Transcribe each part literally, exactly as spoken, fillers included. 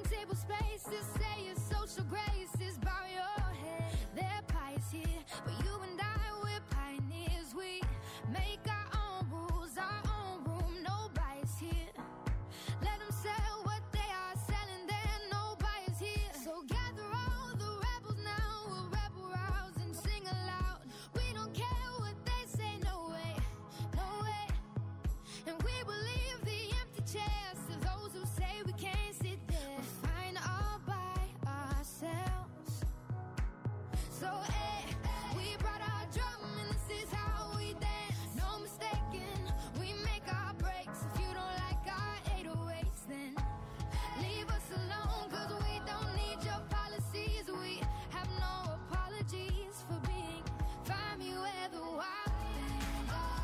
table spaces, say your social graces, bow your head. Their pie is here, but you and I, we're pioneers. We make our own rules, our own room, nobody's here. Let them sell what they are selling there, nobody's here. So gather all the rebels now, we'll rebel rouse and sing aloud. We don't care what they say, no way, no way. And we will leave the empty chairs to those who say we can't sit there. We're fine all by ourselves. So hey, we brought our drum and this is how we dance. No mistaking, we make our breaks. If you don't like our eight oh eights, then leave us alone, cause we don't need your policies. We have no apologies for being find me where the wild things are.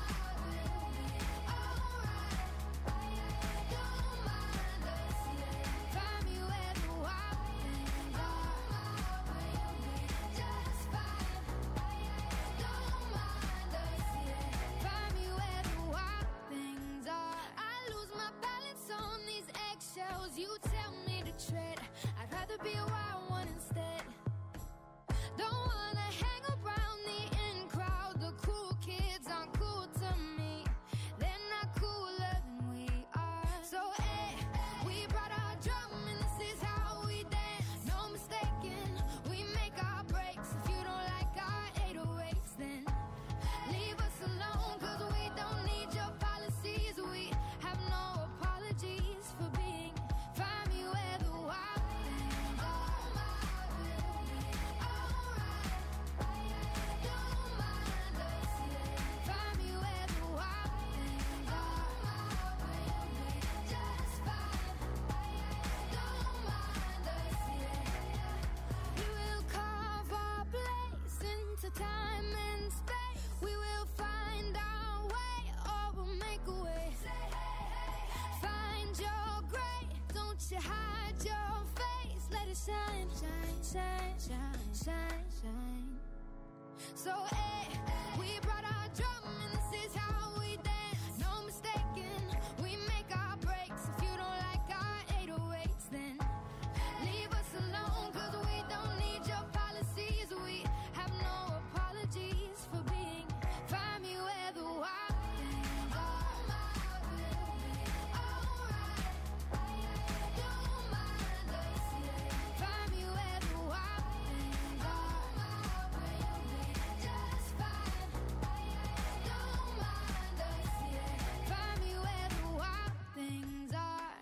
Don't mind us, find me where the wild things are. Just fine. Don't mind us, find me where the wild things are. I lose my balance on these eggshells. You tell me to tread. I'd rather be a wild one instead. Don't wanna hang around the in crowd. The cool kids aren't cool to me. They're not cooler than we are. So hey, we brought our drum and this is how we dance. No mistaking, we make our breaks. If you don't like our eight oh eights, then leave us alone, cause we don't need your policies. We have no apologies for being find me where the wild things are. Don't mind us, find me where the wild things are. Just fine. Don't mind us, we will carve our place into time and space. We will find our way or we'll make a way. Find your gray, don't you hide your face. Let it shine, shine, shine, shine, shine, shine. So hey, we brought our drum and this is how we dance. No mistaking, we make our breaks. If you don't like our eight oh eights, then leave us alone, cause we don't need your policies. We have no apologies for being find me where the wild things are. Don't mind us, find me where the wild things are. Just fine. Don't mind us, find me where the wild things are.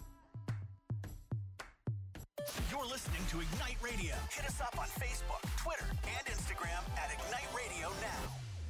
You're listening to Ignite Radio. Hit us up on Facebook, Twitter, and Instagram at Ignite Radio Now.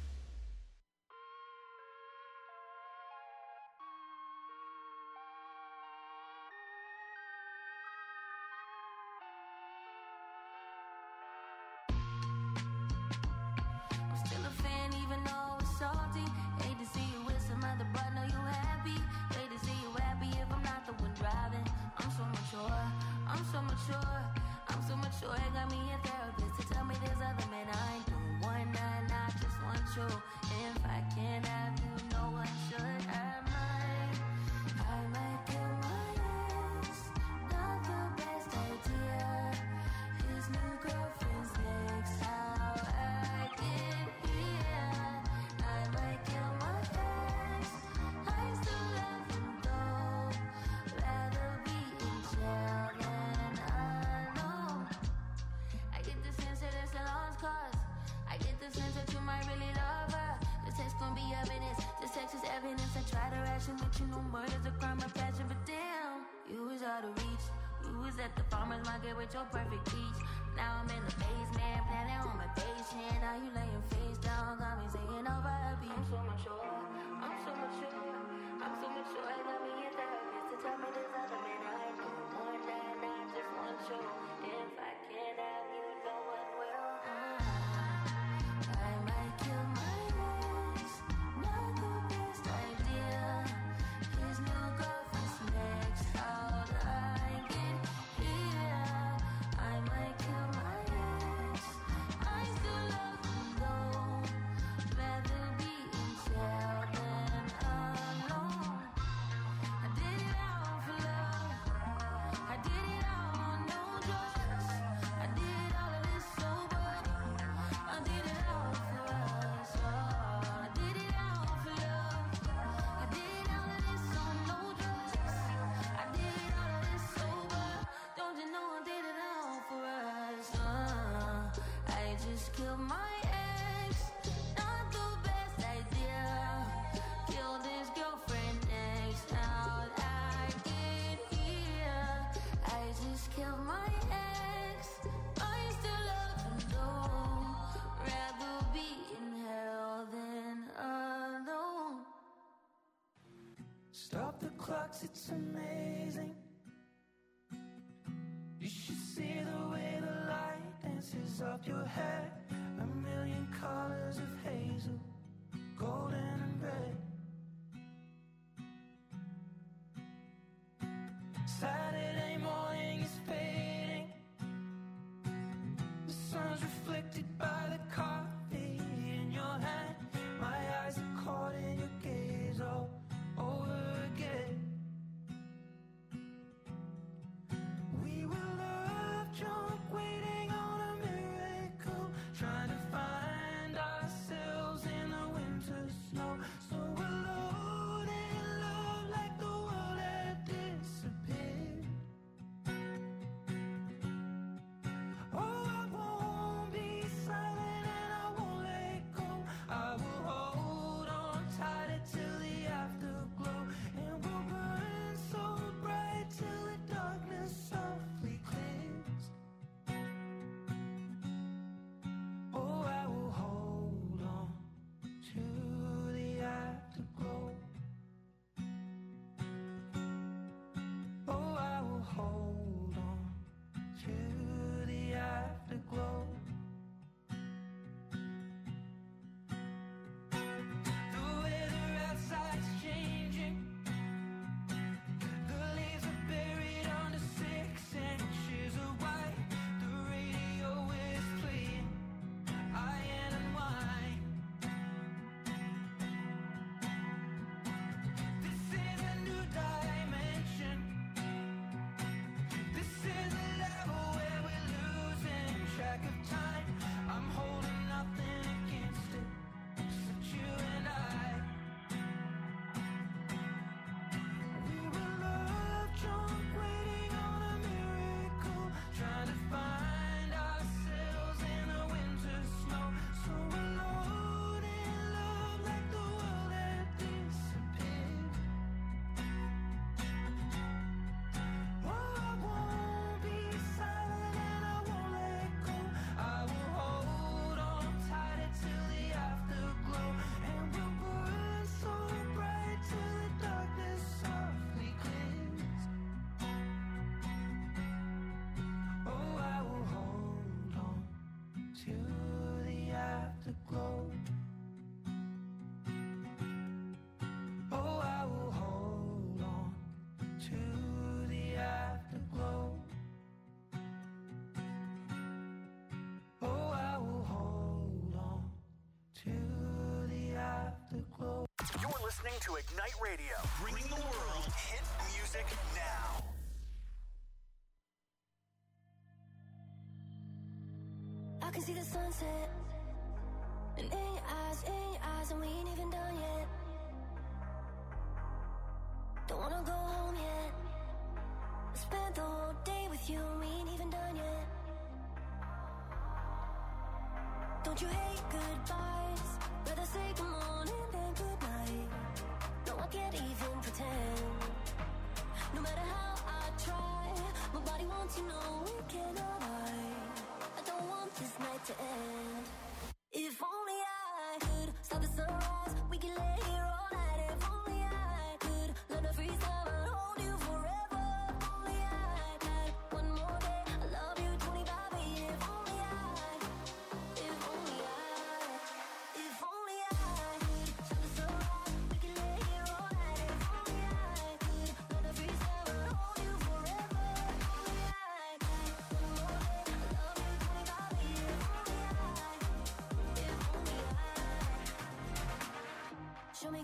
I'm still a fan even though it's salty. Hate to see you with some other, but know you happy. Hate to see you happy if I'm not the one driving. I'm so mature, I'm so mature, I'm so mature. It got me a therapist to tell me there's other men I ain't doing one night, I just want you. If I can't have you, no one should have mine. I might kill my ex, not the best idea. His new girlfriend's next, how I get here. I might kill my ex, I still love him though. Rather be in jail than alone. I get the sense that it's a lost cause. I get the sense that you might really love her. This text gon' be evidence, this text is evidence. I try to ration, but you know murder's a crime of passion. But damn, you was out of reach. You was at the farmer's market with your perfect peach. Now I'm in the basement, planning on my patient. Now you laying face down, got me singing over a beat. I'm so mature, I'm so mature, I'm so mature. I got me a therapist to tell me there's other men I ain't doing one night, I just want you. If I can't have you, no one will. I might kill my ex, not the best idea. His new girlfriend's next, how'd I get here? I might kill my ex, I still love him though. Rather be in jail than alone. I did it all for love, I did it just killed my ex. Not the best idea. Killed his girlfriend next. Now I get here. I just killed my ex. I still love him though. Rather be in hell than alone. Stop the clocks, it's amazing. You should see the way the light dances up your hair. A million colors of hazel, golden and red. Saturday morning is fading. The sun's reflected by the coffee in your hand. My eyes are caught in your gaze all over again. We were love drunk, waiting on a miracle, trying to find ourselves in the winter snow. So alone in love, like the world had disappeared. Oh, I won't be silent and I won't let go. I will hold on tighter till the afterglow, and we'll burn so bright till the darkness softly clears. Oh, I will hold on to the afterglow. Oh, I will hold on to the afterglow. The weather outside's changing. The leaves are buried under six inches of white. The radio is playing iron and wine. This is a new dimension. This is a level where we're losing track of time. I'm holding nothing against it, except you and I. We were love drunk, waiting on a miracle, trying to find ourselves in the winter snow. So alone in love, like the world had disappeared. Oh, I won't be silent and I won't let go. I will hold on tighter till the afterglow, and we'll burn so bright till the darkness softly clears. Oh, I will hold on to the afterglow. Oh, I will hold on to the afterglow. Oh, I will hold on to the afterglow. You're listening to Ignite Radio, bringing the world hit music now. I can see the sunset, and in your eyes, in your eyes, and we ain't even done yet. Don't wanna go home yet. I spent the whole day with you, and we ain't even done yet. Don't you hate goodbyes? Rather say good morning than good night. No, I can't even pretend. No matter how I try, my body wants to know it cannot hide. I don't want this night to end. If only I could stop the sunrise, we can lay here all night. If only I could learn to freeze time and hold you forever. If only I had one more day, I love you twenty-five a year. If only I, if only I, if only I could stop the sunrise, we can lay here all night. If only I could learn to freeze time and hold you forever. If only I had one more day, I love you twenty-five a year. If only I, if only I. Show me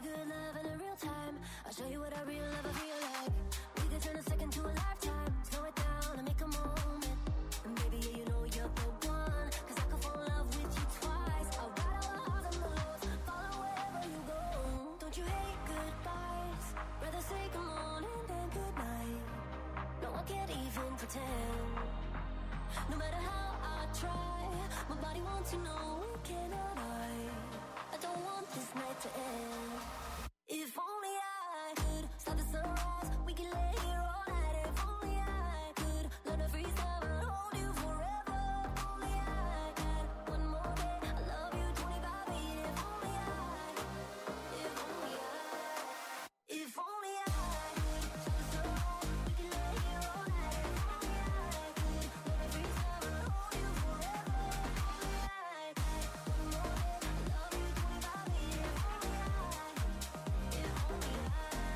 Everybody wants to know when can I? I don't want this night to end. If only I could stop the sunrise, we can lay here all night. If only I could learn to freeze time and hold you forever. If only I had one more day, I love you twenty-five eight. If only I, if only I, if only I could stop the sunrise, we can lay here all night. If only I could learn to freeze time and hold you forever. If only I had one more day, I love you twenty-five eight. If only I, if only I.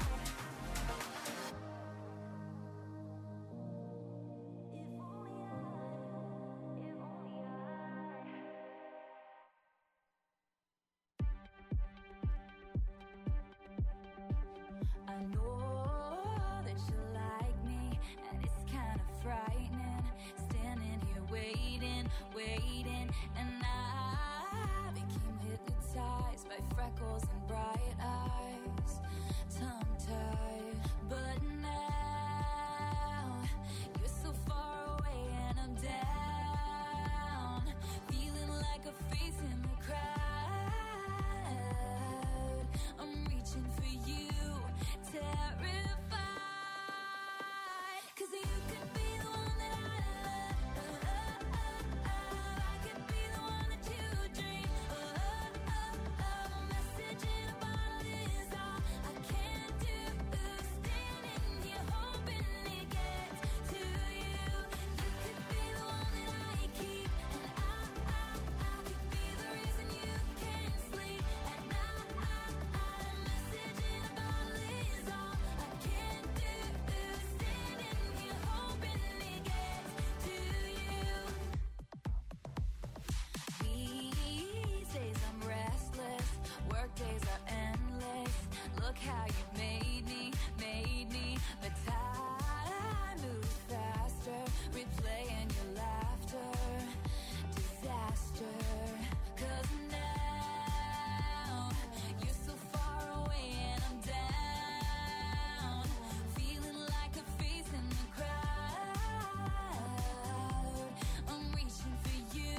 I know that you like me, and it's kind of frightening. Standing here waiting, waiting, and I became hypnotized by freckles and bright eyes, tongue-tied. But now you're so far away, and I'm down, feeling like a face in the crowd. I'm reaching for you, terrified, 'cause you could be the one that I love. I could be the one that you dream. A message in a bottle is all I can do. Standing here hoping it gets to you. You could be the one that I keep, and I, I, I could be the reason you can't sleep at night. A message in a bottle is all I can do. Standing here hoping it gets to you. These days I'm restless, work days are endless. Look how you made me, made me. But time moves faster, replaying your laughter. Disaster, 'cause now you're so far away and I'm down, feeling like a face in the crowd. I'm reaching for you,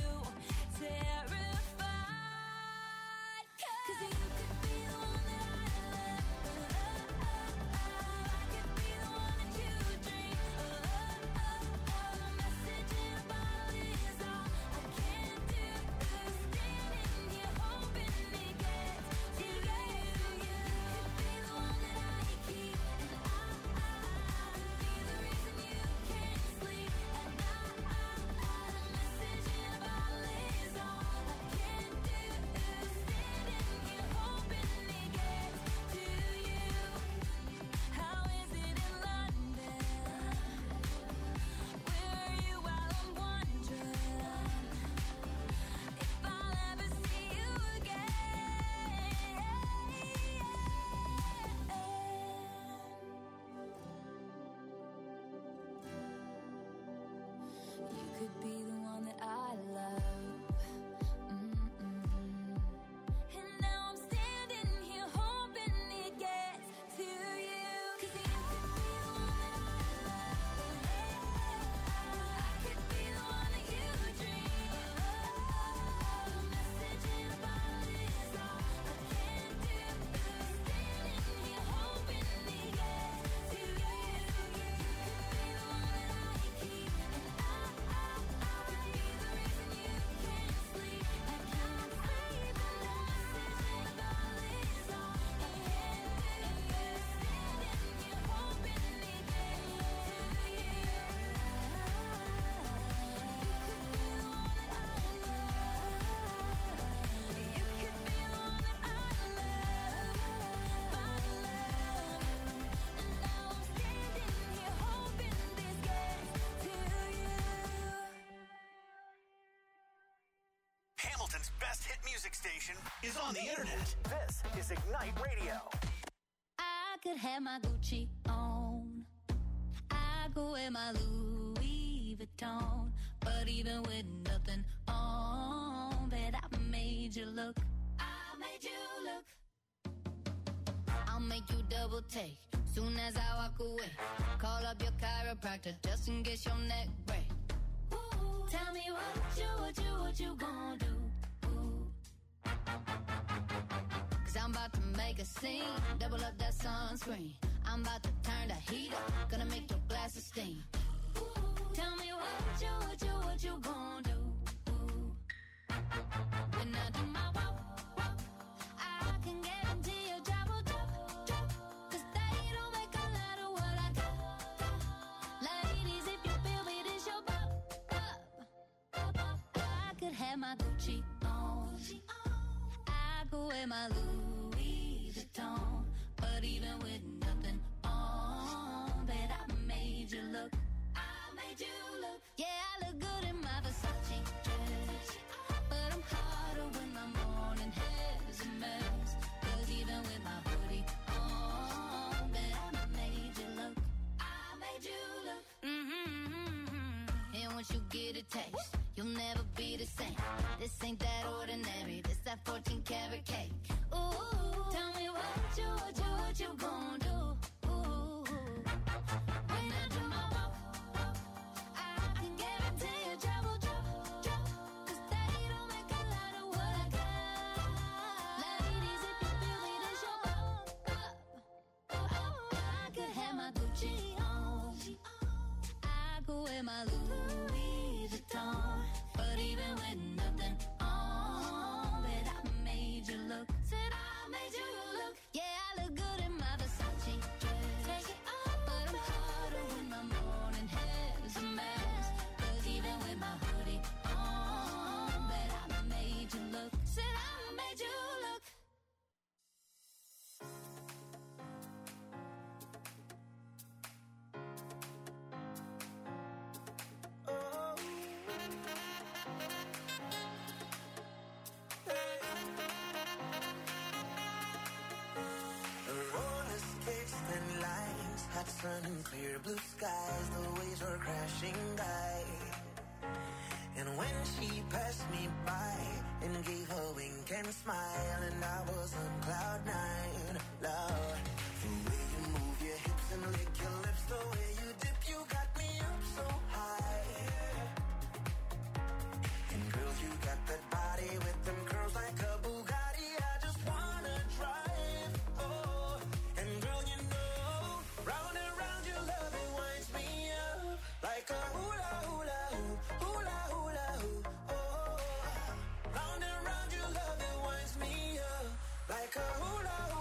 terrified, 'cause you could be the one that I love. I could be the one that you dream. A message in a bottle is all I can do. Standing here hoping it gets to you. You could be the one that I keep, and I, I could be the reason you can't sleep at night. A message in a bottle is all I can do. Standing here hoping it gets to you. How is it in London? Where are you while I'm wondering if I'll ever see you again? You could be the one that I love. Mm-mm. And now I'm standing here hoping it gets to you. 'Cause you could be the one that I love. I could be the one that you dream. A message in a bottle is all I can do. Standing here hoping it gets to you. You could be the one that I keep, and I, I, I could be the reason you can't sleep. I can't sleep, and the message in a bottle is all I can do. Standing here hoping it gets to you. You could be the one that I love. You could be the one that I love, my love. And now I'm standing here hoping this gets to you. Hamilton's best hit music station is on the internet. This is Ignite Radio. I could have my Gucci on, I could wear my Louis Vuitton, but even with nothing on, bet I made you look. I made you look. I'll make you double take soon as I walk away. Call up your chiropractor just in case your neck break. Ooh, Tell me what you, what you, what you gonna do? Cause I'm about to make a scene, double up that sunscreen. I'm about to turn the heat up, gonna make your glasses steam. Tell me what you, what you, what you gonna do? When I do my walk, walk, I can guarantee your job will drop, drop. Cause they don't make a lot of what I got, got. Ladies, if you feel me, this your pop, pop, pop, pop. I could have my Gucci on, I could wear my Louis Vuitton, but even with nothing on, bet I made you look, I made you look. Yeah, I look good in my Versace dress, but I'm hotter when my morning hair's a mess. Cause even with my hoodie on, bet I made you look, I made you look. Mm-hmm. And once you get a taste, you'll never be the same. This ain't that ordinary, this that fourteen karat cake. Ooh, tell me what you, what you, what you gonna do? Ooh, when I do my walk, walk, I can guarantee your job will drop, drop. Cause they don't make a lot of what I got. Ladies, if you feel me, this your pop, pop, pop. I could have my Gucci on, I could wear my Louis Vuitton, but even with nothing on, bet I made you look. Said I made you look. Yeah, I look good in my Versace dress. Take it off, but I'm hotter when my morning hair's a mess. Cause even with my hoodie on, bet I made you look. Said I made you look. Roller skates, thin lines, hot sun and clear blue skies. The waves were crashing by, and when she passed me by and gave a wink and smile, and I was on cloud nine. Lord, the way you move your hips and lick your lips, the way you dip, you got me up so high. And girl, you got that body with them curls like a Bugatti. I just wanna drive. Oh, and girl, you know, round and round your love, it winds me up like a hula hula hoop, hula hula hoop. Oh, round and round your love, it winds me up like a hula hula.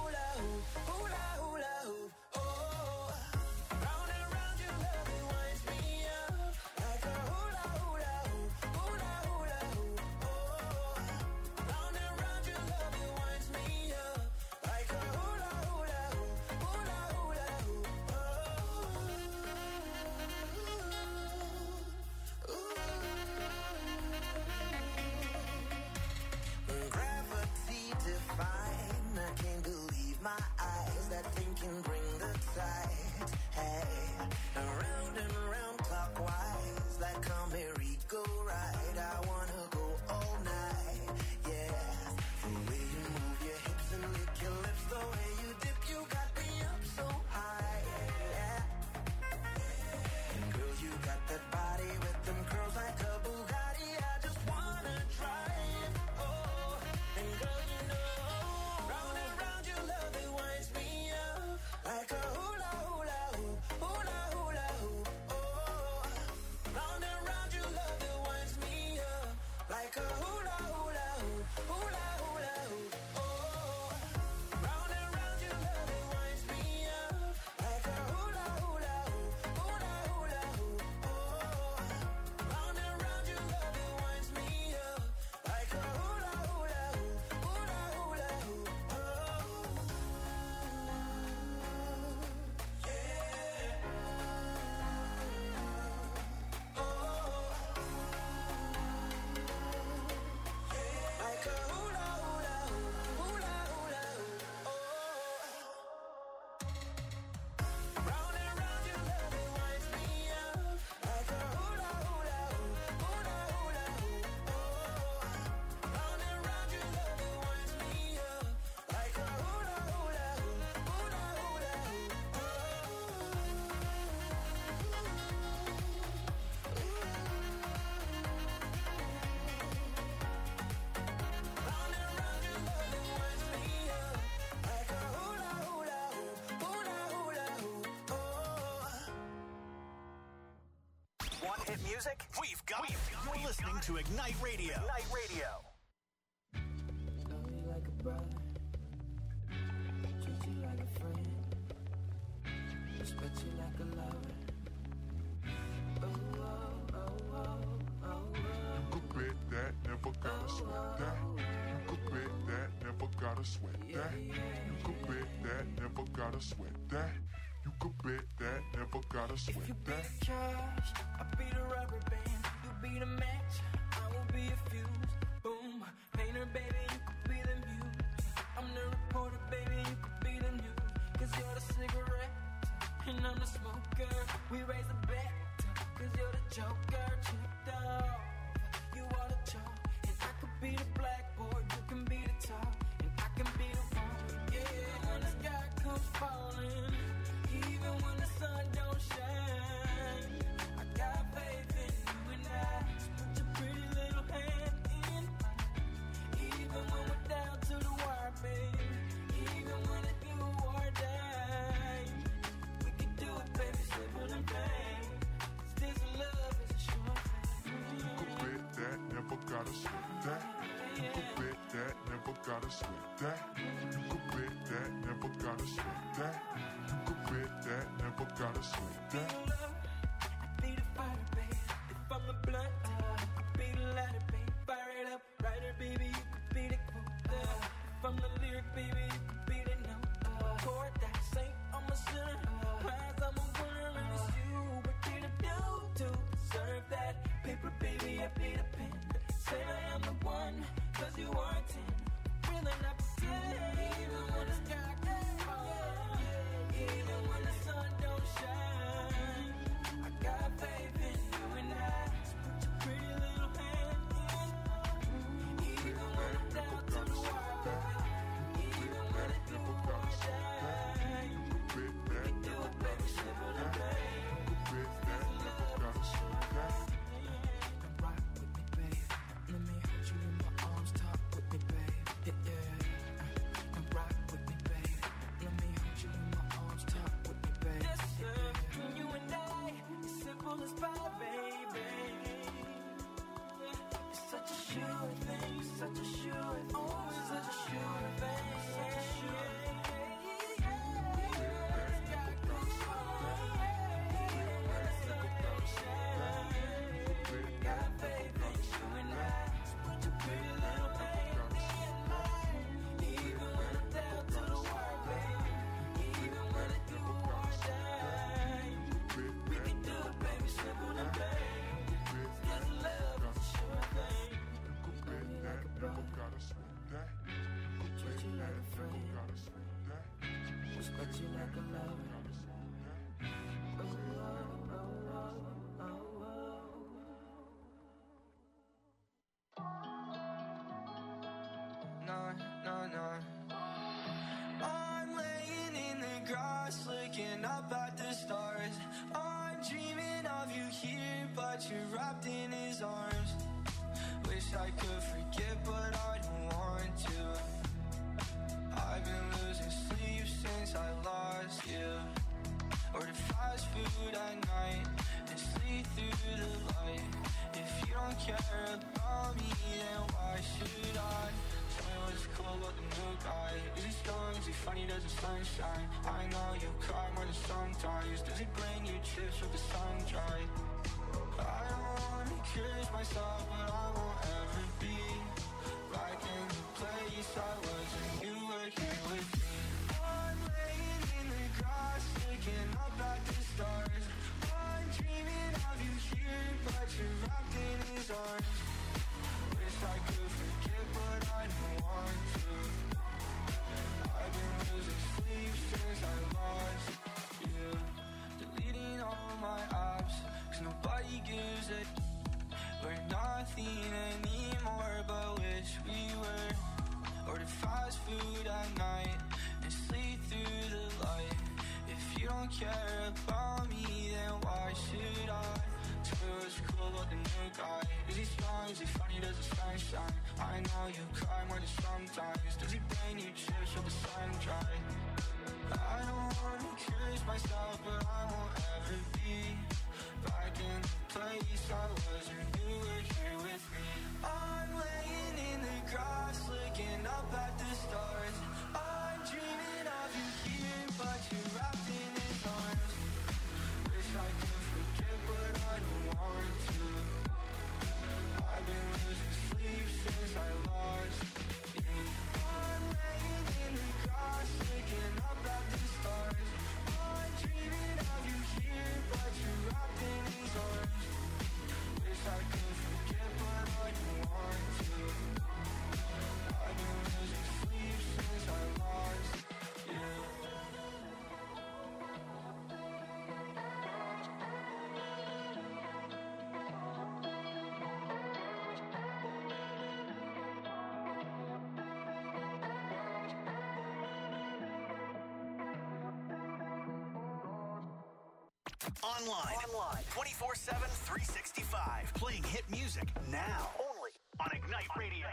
hit music? We've got it. You're listening to Ignite Radio. Ignite Radio. Love you like a brother, treat you like a friend, respect you like a lover. Oh, oh, oh, oh, oh, oh. You could bet that, never gotta sweat that. You could bet that, never gotta sweat that. You could bet that, never gotta sweat that. You could bet that, never gotta sweat If you be that. the cash, I'll be the rubber band. You be the match, I will be a fuse. Boom, painter, baby, you could be the muse. I'm the reporter, baby, you could be the news. Cause you're the cigarette, and I'm the smoker. We raise the bet, cause you're the joker. Checked off, you are the chalk. And I could be the blackboard, you can be the top. And I can be the one, yeah, when the sky comes falling. Even when the sun don't shine, I got faith in you and I. Just put your pretty little hand in mine. Even when we're down to the wire, baby. Even when it's do or die, we can do it, baby, simple and plain. This love is a sure thing. You could bet that, never gotta sweat that. You could bet that, never gotta sweat that. You could bet that, never gotta sweat that. You could bet that, never gotta sweat that. I be the fighter, baby. If I'm a blunt, I be the lighter, baby. Fire it up, writer, baby. You could be the quote. If I'm the lyric, baby, you could be the note. Chord that saint, I'm a sinner. Prize, I'm a winner, and it's you. What did I do to deserve that? Paper, baby, I be the pen. Say I am the one, cause you are ten. Really not pretend. Even when the sky gets falling, even when the sun don't shine, I got faith in you and I. Just put your pretty little hand in mine. Even when I'm down to the wire, baby. Even when I do or die, You could bet we that, can do never it, baby, gotta simple sweat and that. plain. You could bet that, never gotta sweat that. Now rock with me, babe. Let me hold you in my arms, talk with me, babe. Yeah, yeah. Now rock with me, babe. Let me hold you in my arms, talk with me, babe. Yes, sir. You and I, it's simple as pie, baby. It's such a sure thing, such a sure thing. Oh, it's such a sure thing, such a sure thing. Got faith in you and I. Just put your pretty little hand in mine. Even when I'm down to the wire, baby. Even when I do or die, we can do it, baby, simple and plain. This love is a sure thing. You could bet that, never gotta sweat that. You could Treat you bet like a that, friend. never gotta sweat that. Respect you like a lover. Oh, oh, oh, oh, oh, No, no, no. I'm laying in the grass, looking up at the stars. I'm dreaming of you here, but you're wrapped in his arms. Wish I could forget, but I don't want to. I've been losing sleep since I lost you. Order fast food at night and sleep through the light. If you don't care about me, then why should I? Tell me what's cool about the new guy. Is he strong? Is he funny? Does the sunshine? I know you cry more than sometimes. Does he bring you chips with the sun dry? I don't wanna curse myself, but I won't ever be back in the place I was when you were here with me. I'm laying in the grass, looking up at the stars. I'm dreaming of you here, but you're wrapped in his arms. Wish I could forget, but I don't want to. I've been losing sleep since I lost you. Deleting all my apps, cause nobody gives a. We're nothing anymore, but wish we were. Order fast food at night and sleep through the light. If you don't care about me, then why should I? Tell me what's cool about the new guy. Is he strong? Is he funny? Does the sun shine? I know you cry more than sometimes. Does he bring you chips with the sun dry? I don't wanna curse myself, but I won't ever be back in the place place I was when you were here with me. I'm laying in the grass, looking up at the stars. I'm dreaming of you here, but you're wrapped in his arms. Wish I could forget, but I don't want to. I've been losing sleep since I lost you. I'm laying in the grass, looking up at the stars. I'm dreaming of you here, but you're wrapped in his arms. Wish I could forget, but I don't want to. I've been losing sleep since I lost you. Online. Online. twenty-four seven, three sixty-five. Playing hit music now. Only on Ignite Radio.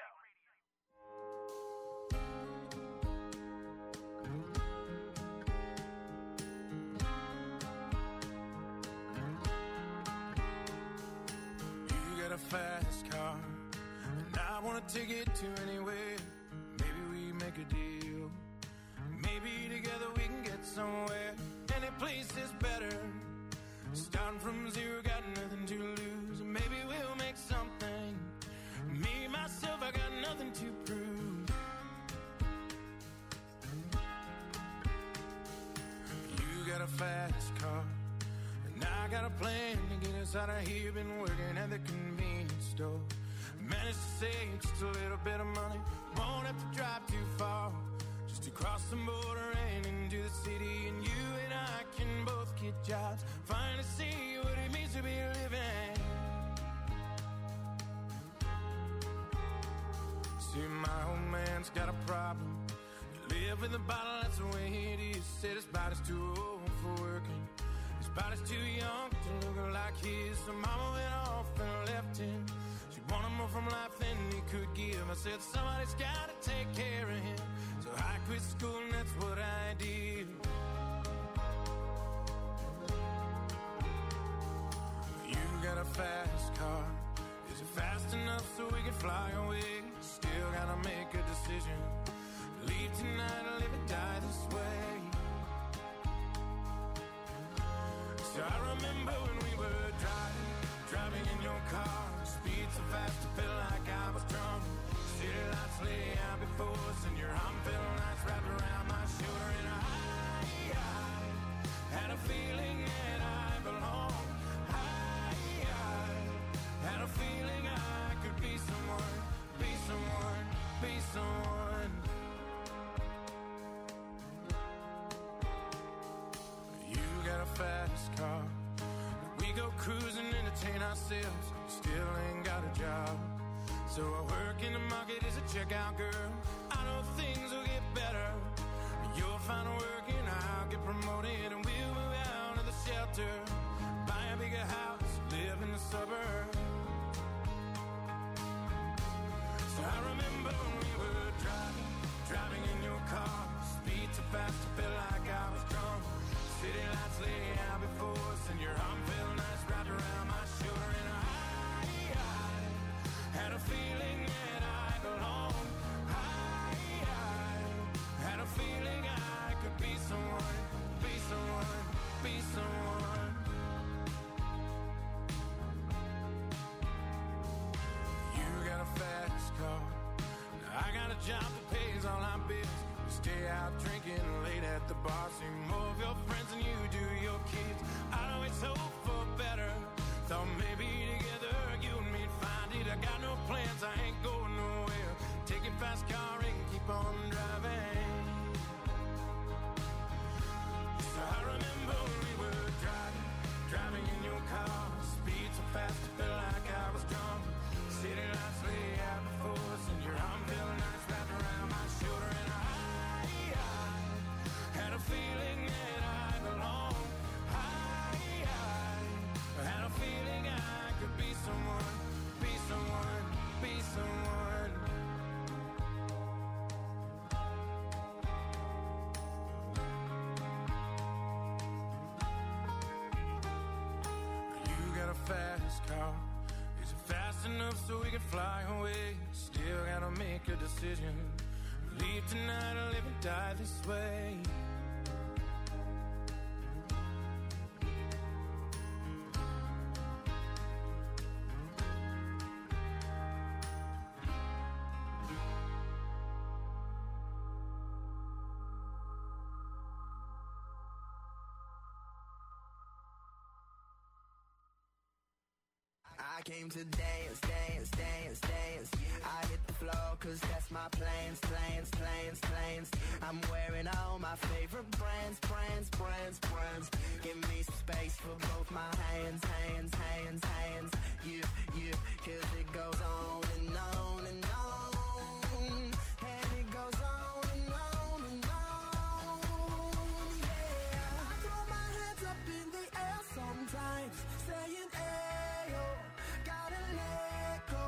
You got a fast car, and I want to take it to anywhere. Maybe we make a deal. Maybe together we can get somewhere. Any place is better. Starting from zero, got nothing to lose. Maybe we'll make something. Me, myself, I got nothing to prove. You got a fast car, and I got a plan to get us out of here. Been working at the convenience store. Managed to save just a little bit of money. Won't have to drive too far. Just to cross the border and into the city. And you and I can both get jobs. Finally see what it means to be living. See, my old man's got a problem. You live with a bottle, that's the way it is. Said his body's too old for working. His body's too young to look like his. So mama went off and left him. She wanted more from life than he could give. I said somebody's gotta take care of him. So I quit school and that's what I did. You got a fast car. Is it fast enough so we can fly away? Still gotta make a decision. Leave tonight or live or die this way. So I remember when we were driving, driving in your car. Speed so fast it felt like I was drunk. City lights lay out before us, and your arm felt nice wrapped around my shoulder. And I, I had a feeling that I belonged. I, I had a feeling I could be someone, be someone, be someone. You got a fast car. We go cruising, entertain ourselves. Still ain't got a job. So I work in the market as a checkout girl. I know things will get better. You'll find work and I'll get promoted. And we'll move out of the shelter. Buy a bigger house, live in the suburbs. So I remember when we were driving, driving in your car. Speed so fast it felt like I was drunk. City lights lay out before us, and your arm felt nice wrapped around my shoulder. And I, I had a feeling that I belonged. I, I had a feeling I could be someone, be someone, be someone. You got a fast car. Now I got a job that pays all our bills. We stay out drinking late at the bar. See more of your friends than you do your kids. I always hope for better. Thought maybe together you and me'd find it. I got no plans, I ain't going nowhere. Take a fast car and keep on driving. So I remember when we were driving, driving in your car. Speed so fast it felt like I was drunk. City lights lay out before us, and your arm felt nice wrapped around my shoulder. And I, I had a feeling that I belonged. I, I had a feeling I could be someone, be someone, be someone. enough so we can fly away. Still gotta make a decision. Leave tonight or live and die this way. I came to dance, dance, dance, dance. I hit the floor cause that's my plans, plans, plans, plans. I'm wearing all my favorite brands, brands, brands, brands. Give me some space for both my hands, hands, hands, hands. Yeah, yeah, cause it goes on and on and on. And it goes on and on and on. Yeah, I throw my hands up in the air sometimes, saying, ayo, gotta let go.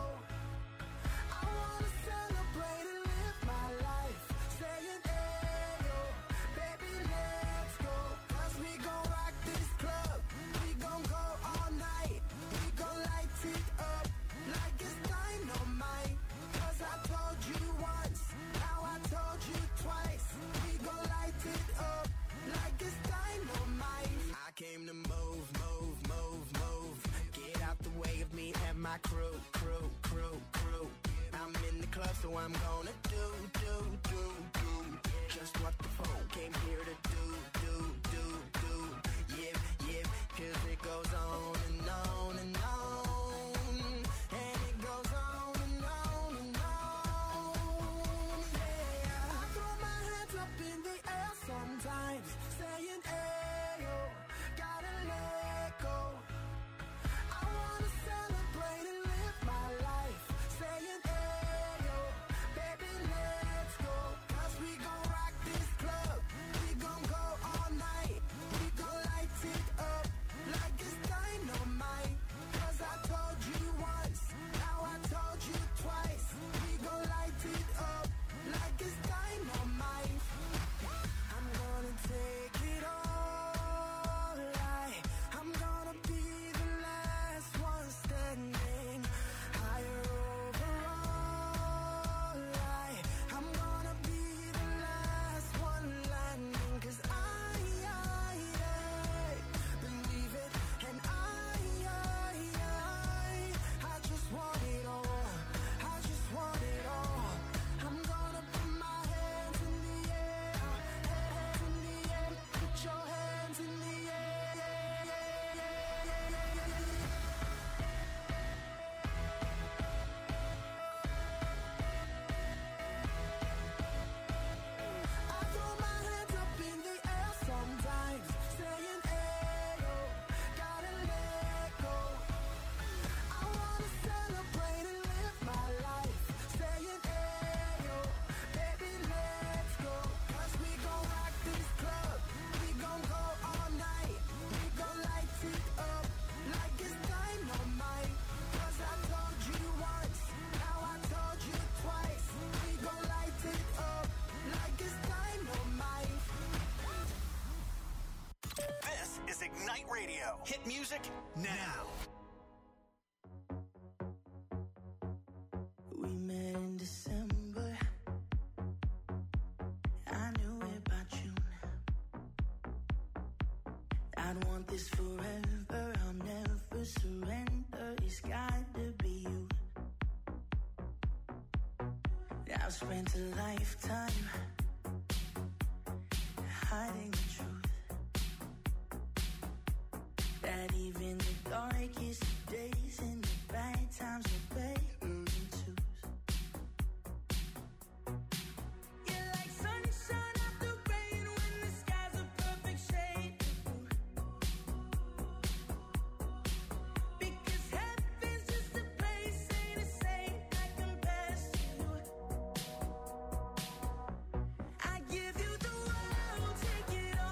I wanna celebrate and live my life, saying, ayo, baby, let's go. Cause we gon' rock this club, we gon' go all night. We gon' light it up like it's dynamite. Cause I told you once, now I told you twice. We gon' light it up like it's dynamite. I came to move, move, move, move. Get out the way of me and my crew, crew, crew, crew. I'm in the club, so I'm gonna do, do, do, do just what the phone came here to do, do, do, do. Yeah, yeah, cause it goes on and on and on. And it goes on and on and on. Yeah, I throw my hands up in the air sometimes, saying, ayo, gotta let go. I wanna celebrate and live my life, saying, ayo, baby, let's go. Cause we gon' rock this club, we gon' go all night. We gon' light it up like it's dynamite. Cause I told you once, now I told you twice. We gon' light it up like it's dynamite. I'm gonna take it all, like I'm gonna be the last one standing. Higher overall, like I'm gonna be the last one landing. Cause I, I, I believe it, and I, I, I, I just want it all. I just want it all. I'm gonna put my hands in the air, hands in the air. Put your hands in the air. I throw my hands up in the air sometimes, saying, ayo, gotta let go. I wanna celebrate and live my life, saying, ayo, baby, let's go. Cause we gon' rock this club, we gon' go all night. We gon' light it up like it's dynamite. Cause I told you once, now I told you twice. We gon' light it up like it's dynamite. This is Ignite Radio. Hit music now. We met in December. I knew it by June. I'd want this forever. I'll never surrender. It's got to be you. I've spent a lifetime hiding the truth. That even the darkest days and the bad times are better than twos. You're like sunshine after rain when the sky's a perfect shade of blue. Because heaven's just a place, ain't a saint that compares to you. I give you the world, take it all.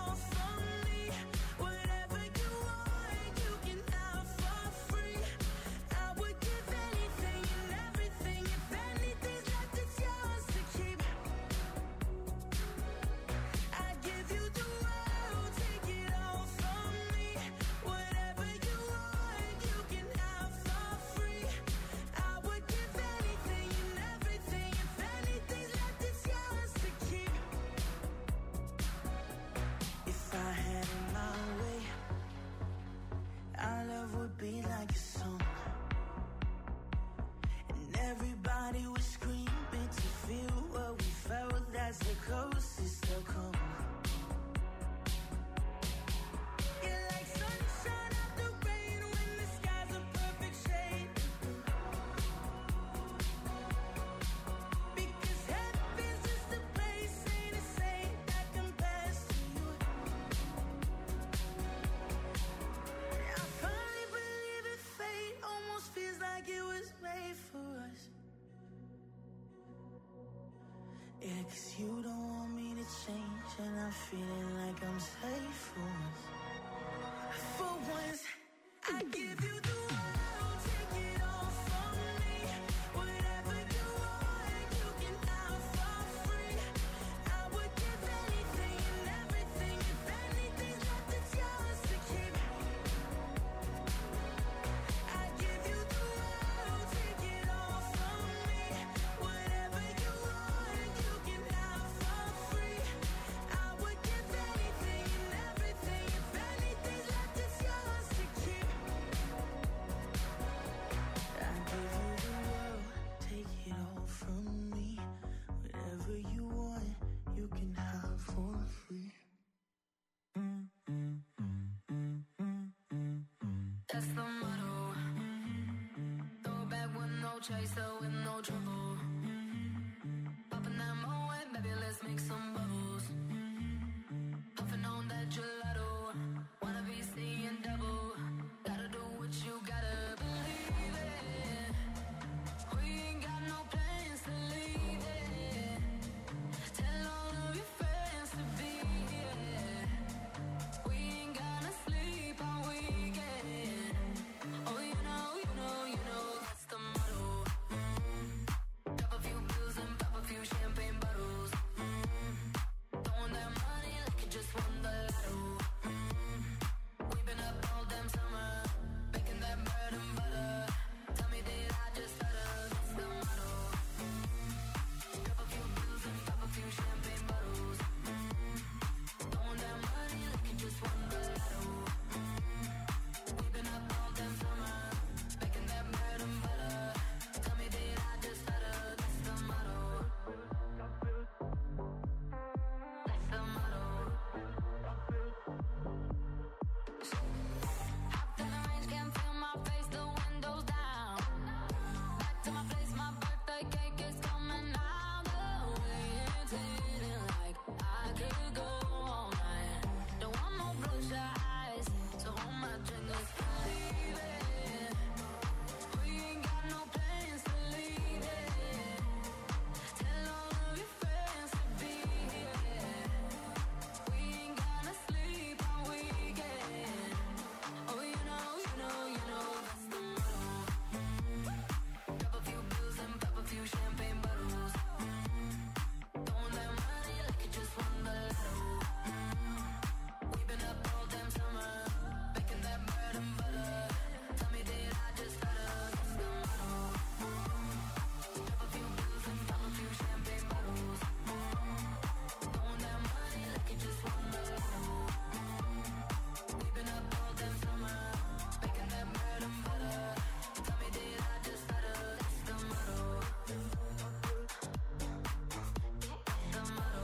Yeah, 'cause you don't want me to change, and I'm feeling like I'm safe for once. For once, I give you the world, take it all from me. Whatever you want, you can have for free. I would give anything and everything, if anything's left, it's yours to keep. I give you the world, take it all from me. Whatever you want, you can have for free. I would give anything and everything, if anything's left, it's yours to keep. I give you the world, take it all from me. Whatever you want, you can have for free. That's the motto. Throw it back with no chaser, with no trouble. Popping that Moet, baby, let's make some bubbles. Puffing on that gelato. Wanna be seeing double. Gotta do what you gotta believe it. We ain't got no plans to leave it. Tell all of your friends to be here. We ain't gonna sleep all weekend. Oh, you know, you know, you know, that's the motto. Drop a few bills and pop a few champagne bottles. Throwing that money like you just won the lotto. We've been up all damn summer, making that bread and butter. Tell me, did I just stutter? That's the motto. Drop a few bills and pop a few champagne bottles. Throwing that money like you just won the lotto. We've been up all damn summer, making that bread and butter. Tell me, did I just stutter? That's the motto. That's the motto. Hopped in the range, can't feel my face, the windows down. Back to my place, my birthday cake is coming out. The way it's hitting like I could go all night. Don't want no bloodshot eyes, so hold my drink, let's leave it. We ain't got no plans to leave it. Tell all of your friends to be here. We ain't gonna sleep all weekend. Oh, you know, you know, you know, that's the motto. Drop a few bills and pop a few champagne bottles. Throwing that money like you just won the lotto. We've been up all damn summer, making that bread and butter. Tell me, did I just stutter? That's the motto. Drop a few bills and pop a few champagne bottles. Throwing that money like you just won the lotto. We've been up all damn summer, making that bread and butter. Tell me, did I just stutter? That's the motto. The motto.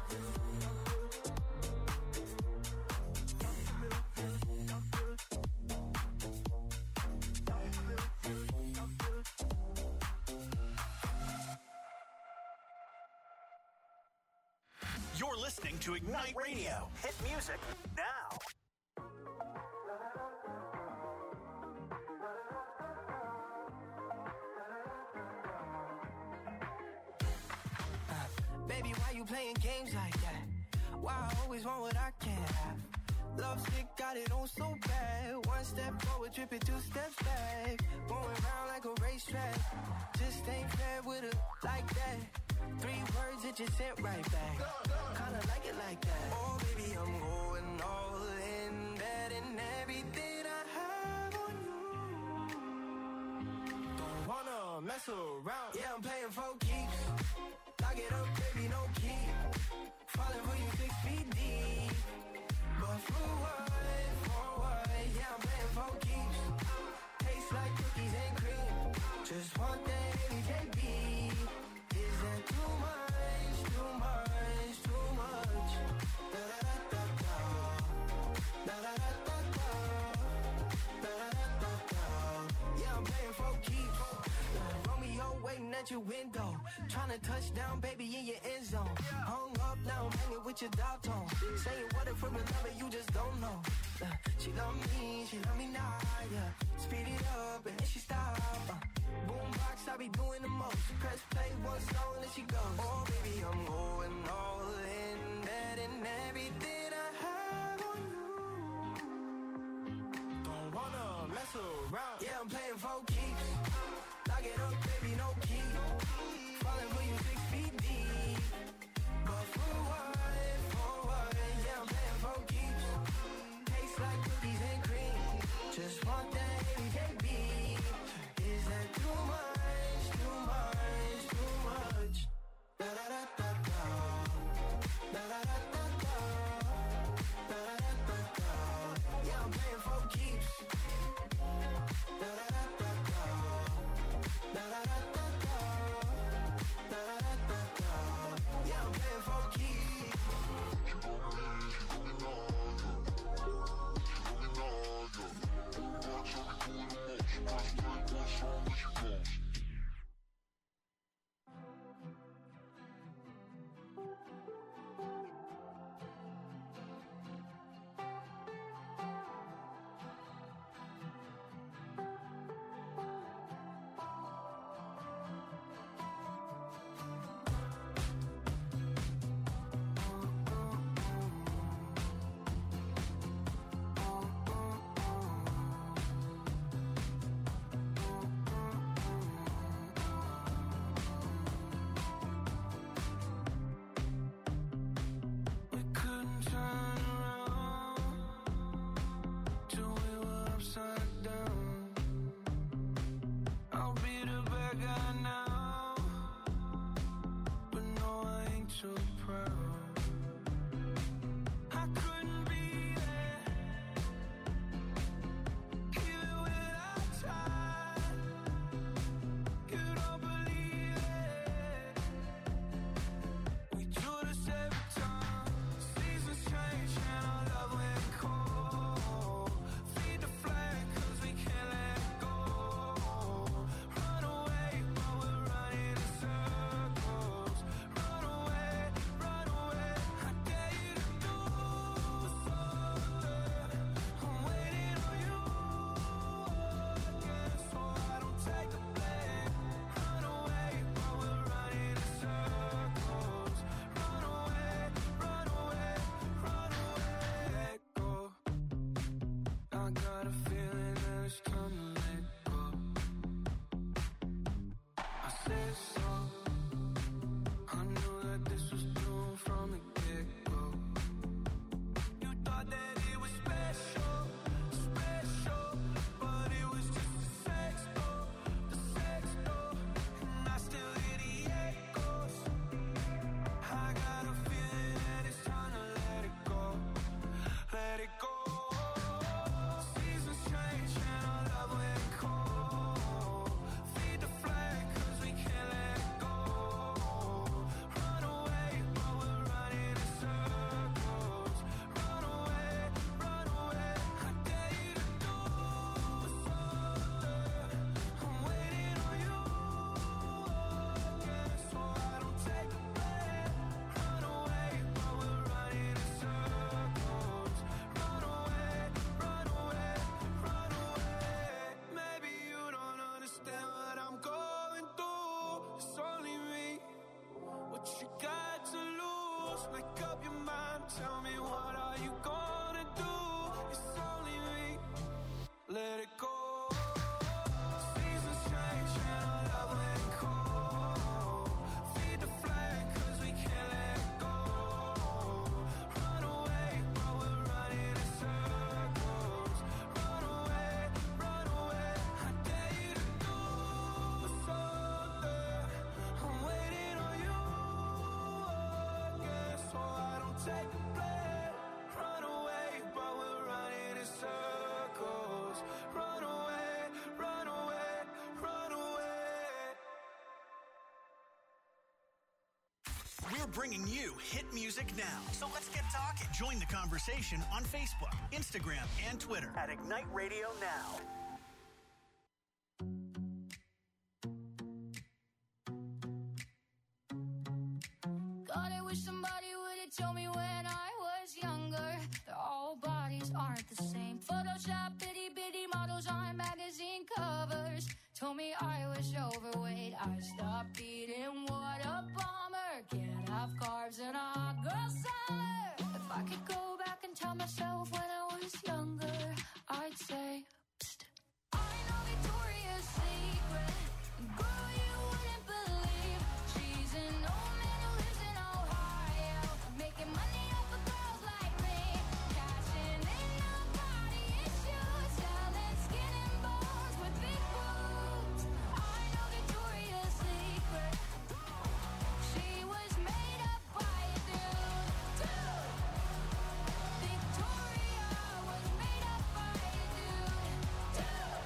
You're listening to Ignite Radio. Hit music now. Baby, why you playing games like that? Why I always want what I can't have? Love sick, got it on so bad. One step forward, tripping two steps back. Going round like a racetrack. Just ain't fair with her like that. Three words, it just sent right back. Kinda like it like that. Oh, baby, I'm going all in. Betting everything I have on you. Don't wanna mess around. Yeah, I'm playing for keeps. Lock it up, baby, no key. Falling for you six feet deep. But for what, for what? Yeah, I'm playing for keeps. Tastes like cookies and cream. Just one thing, J B. Is that too much, too much, too much? Da-da-da-da-da. Da-da-da-da-da. Da-da-da-da-da. Yeah, I'm playing for keeps. Romeo waiting at your window. Tryna touch down, baby, in your end zone. Hung up, now I'm hanging with with your dial tone. Saying what if from a lover you just don't know. Uh, she love me, she love me now, yeah. Speed it up and then she stop. Uh, boombox, I be doing the most. Press play one song and she goes. Oh baby, I'm going all in, betting everything I have on you. Don't wanna mess around. Yeah, I'm playing for keeps. Lock it up, baby, no key. Falling for you six feet deep. But for what, for what? Yeah, I'm playing for keeps. Tastes like cookies and cream. Just want that H K B. Is that too much, too much, too much? Da da da da da. Da da da da da. Da da da da da. Yeah, I'm playing for keeps. Da da da da da. Da da da da da. Da da da da da. Yeah, I'm playing for keeps. She gon' me, she gon' me now, yeah. She gon' me now, yeah. Watch how we doing the most. Press play one song and she goes. We couldn't turn around till we were upside down. I'll be the bad guy now, but no, I ain't too proud. I couldn't be there, even when I tried. You don't believe it. We do this every time. Seasons change and our love went cold. Feed the flame 'cause we can't let go. Run away, but we're running in circles. Run away, run away. I dare you to do something. I'm waiting on you again, so I don't take the blame. Run away, but we're running in circles. Run away, run away, run away. Go. I got a feeling that it's time to let go. I said so. I knew that this was doomed from the get-go. You thought that it was special, special, but it was just the sex door, the sex door, and I still hear the echoes. I got a feeling that it's time to let it go, let it go. Seasons change and our love went cold. Feed the flame 'cause we can't let go. Run away, but we're running in circles. Run away, run away. I dare you to do something. I'm waiting on you again, so I don't take the blame. Run away, but we're running in circles. Run away, run away, run away. Maybe you don't understand what I'm going through. It's only me. What you got to lose? Make up your mind. Tell me, what are you gonna do? It's only me. Let it go. Seasons change and our love went cold. Feed the flame 'cause we can't let go. Run away, but we're running in circles. Run away, run away. I dare you to do something. I'm waiting on you again, so I don't take the blame. Run away, but we're running in circles. Run away, run away, run away. We're bringing you hit music now. So let's get talking. Join the conversation on Facebook, Instagram, and Twitter at Ignite Radio Now. God, I wish somebody would have told me when aren't the same. Photoshop itty bitty models on magazine covers. Told me I was overweight. I stopped eating. What a bummer. Can't have carbs in a hot girl summer. If I could go back and tell myself when I was younger, I'd say, psst. I know Victoria's Secret. Girl, you wouldn't believe. She's an old man who lives in Ohio, making money off of girls like me, cashing in on body issues, selling skin and bones with big boobs. I know Victoria's Secret. She was made up by a dude, dude. Victoria was made up by a dude, dude.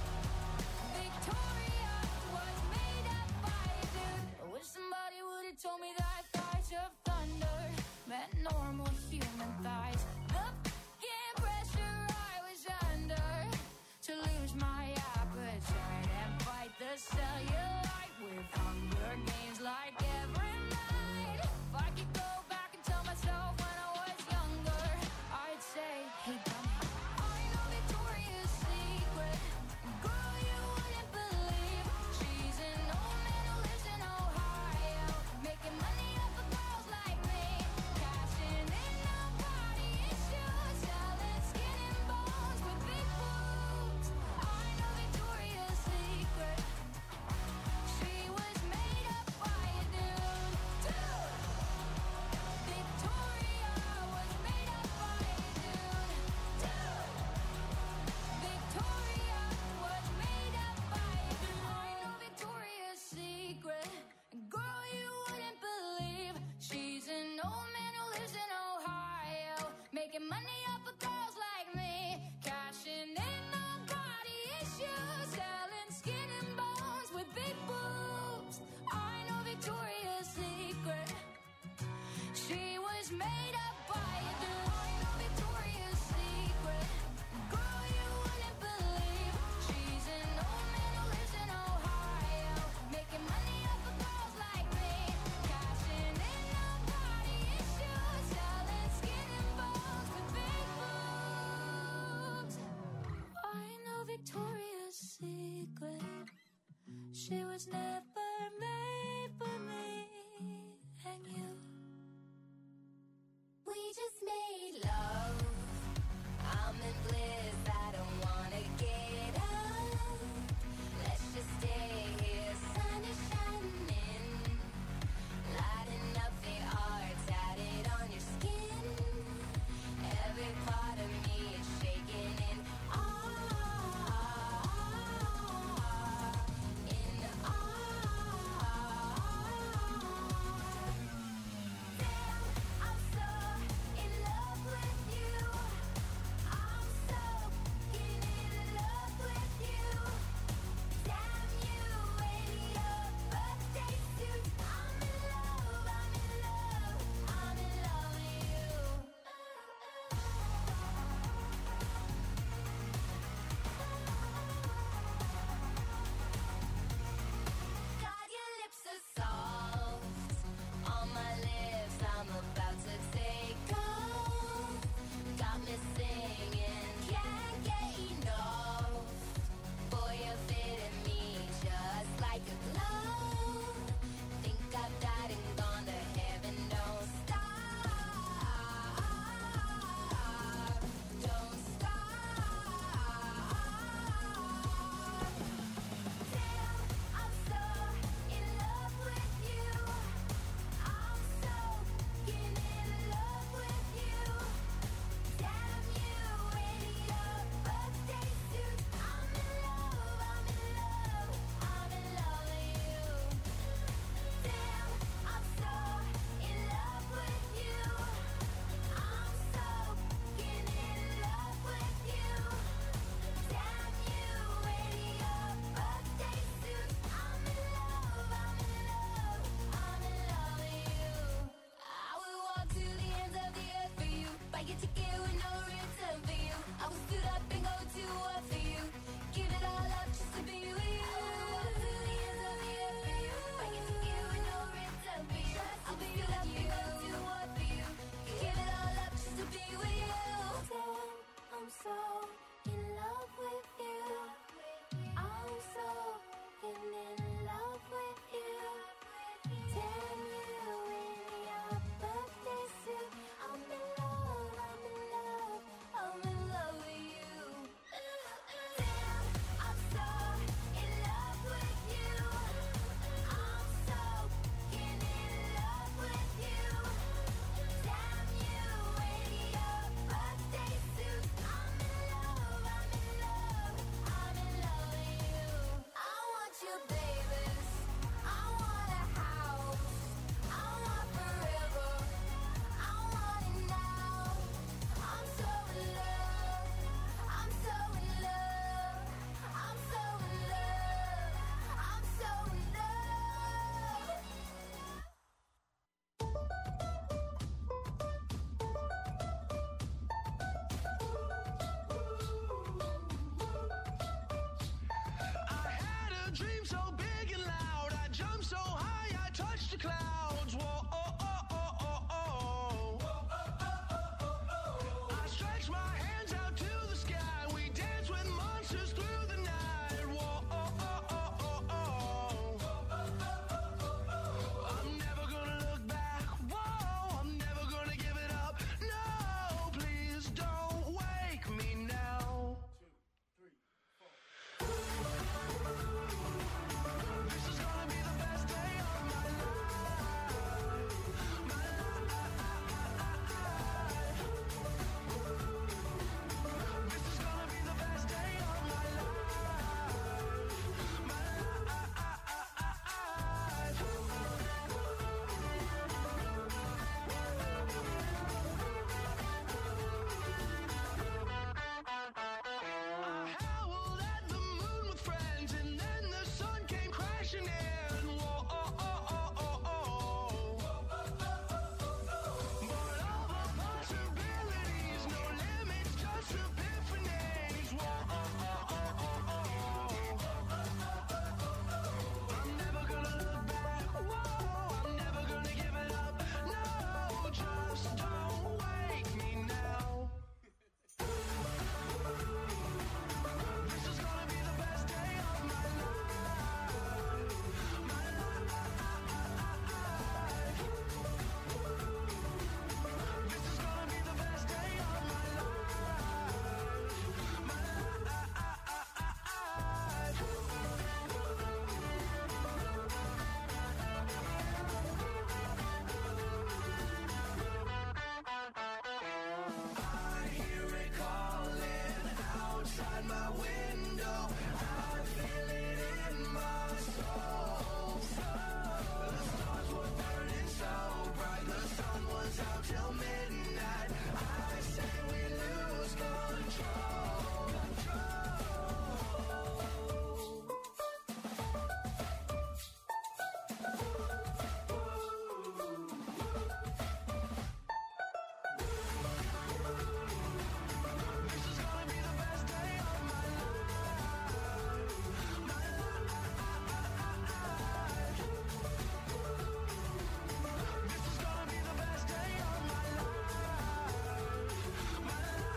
Victoria was made up by a dude. I wish somebody would have told me that thighs of thunder meant normal human thighs. The f***ing pressure I was under to lose my appetite and fight the cellulite with Hunger Games like every night. If I could go back and tell myself when I was younger, I'd say, hey dummy, I know Victoria's Secret. Girl, you wouldn't believe. She's an old man who lives in Ohio, making money off of girls like me, cashing in on body issues, selling skin and bones with big boobs. I know Victoria's Secret. She was made up by a dude, dude. Victoria was made up by a dude, dude. Victoria was made up by a dude. I know Victoria's Secret. Girl, you wouldn't believe. She's an old man who lives in Ohio, making money off of girls like me, cashing in on body issues, selling skin and bones with big boobs. I know Victoria's Secret. She was made up by a dude. I know Victoria's Secret. Girl, you wouldn't believe. She's an old man who lives in Ohio, making money off of girls like me, cashing in on body issues, selling skin and bones with big boobs. I know Victoria's Secret. She was never made for me and you. We just made love. I'm in bliss. I don't wanna get up. Let's just stay here. Sun is shining, lighting up the art tatted on your skin. Every part of me is shaking in awe, in awe. dream so big and loud. I jump so high, I touch the clouds. Whoa, oh, oh, oh, oh, oh. I stretch my hands out to the sky. We dance with monsters through the night. Whoa, oh, oh, oh, oh, oh. I'm never gonna look back. Whoa, I'm never gonna give it up. No, please don't wake me now. This is gonna be the best day of my life. My life. This is gonna be the best day of my life. My I howled at the moon with friends, and then the sun came crashing in. Whoa, oh, oh, oh, oh, oh. But all the possibilities, no limits, just epiphanies. Whoa, oh, oh, oh, oh, oh. I'm never gonna look back. Whoa, I'm never gonna give it up. No, just don't wake me now. This is gonna be the best day of my life. My life. This is gonna be the best day of my life. My I hear it calling outside my window. I feel it in my soul. The stars were burning so bright. The sun was out till midnight. I say we lose control. This is gonna be the best day of my life. My life. This is gonna be the best day of my life. My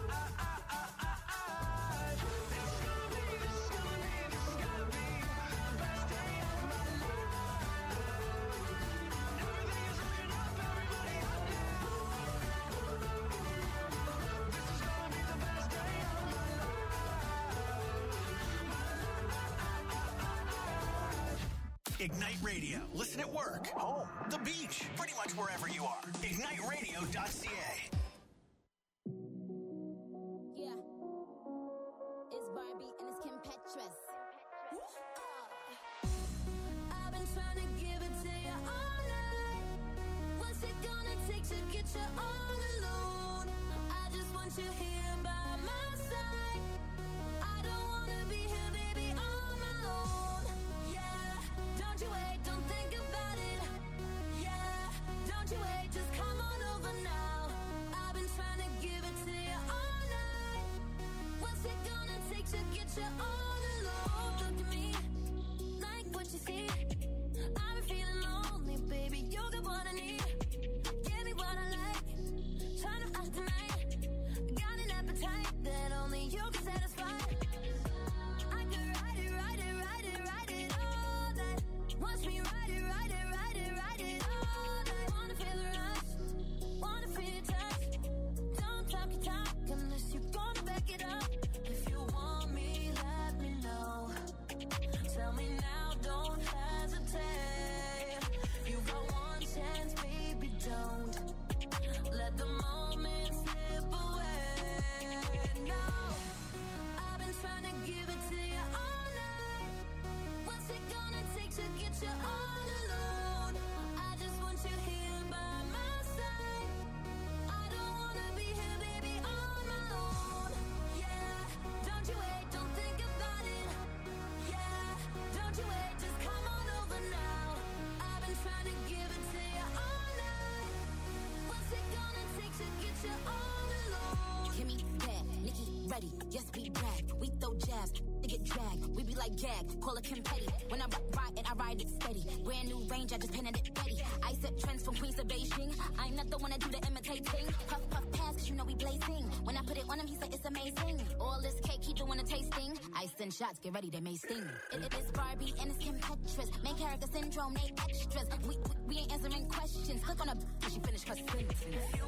life. This is gonna be, this is gonna be, this is gonna be the best day of my life. Everything is looking up, everybody up now. This is gonna be the best day of my life. Ignite Radio. Listen at work, home, the beach, pretty much wherever you are. ignite radio dot c a. Yeah. It's Barbie and it's Kim Petras. I've been trying to give it to you all night. What's it gonna take to get you all alone? I just want you here by my side. I don't wanna be here, baby, on my own. Yeah, don't you wait, don't think about it. Yeah, don't you wait, just come on over now. I've been trying to give it to you all night. What's it gonna take to get you all alone? Look at me, like what you see. I've been feeling lonely, baby, you got what I need. Give me what I like, trying to act tonight. Got an appetite that only you can satisfy. I could ride it, ride it, ride it, ride it all night. Watch me ride it, ride it, ride it, ride it all night. Wanna feel the rush, wanna feel your touch. Don't talk your talk unless you're gonna back it up. If you want me, let me know. Tell me now, don't hesitate. You got one chance, baby, don't let the moment slip like gag, call it confetti. When I ride it, I ride it steady. Brand new range, I just painted it ready. I set trends from Queens to Beijing. I'm not the one that do the imitating. Puff, puff, pass, cause you know we blazing. When I put it on him, he said it's amazing. All this cake, he doing a tasting. I send shots, get ready, they may sting. It, it is Barbie and it's Kim Petras. Main character syndrome, make extras. We, we, we ain't answering questions. Click on a, she finished her sentence.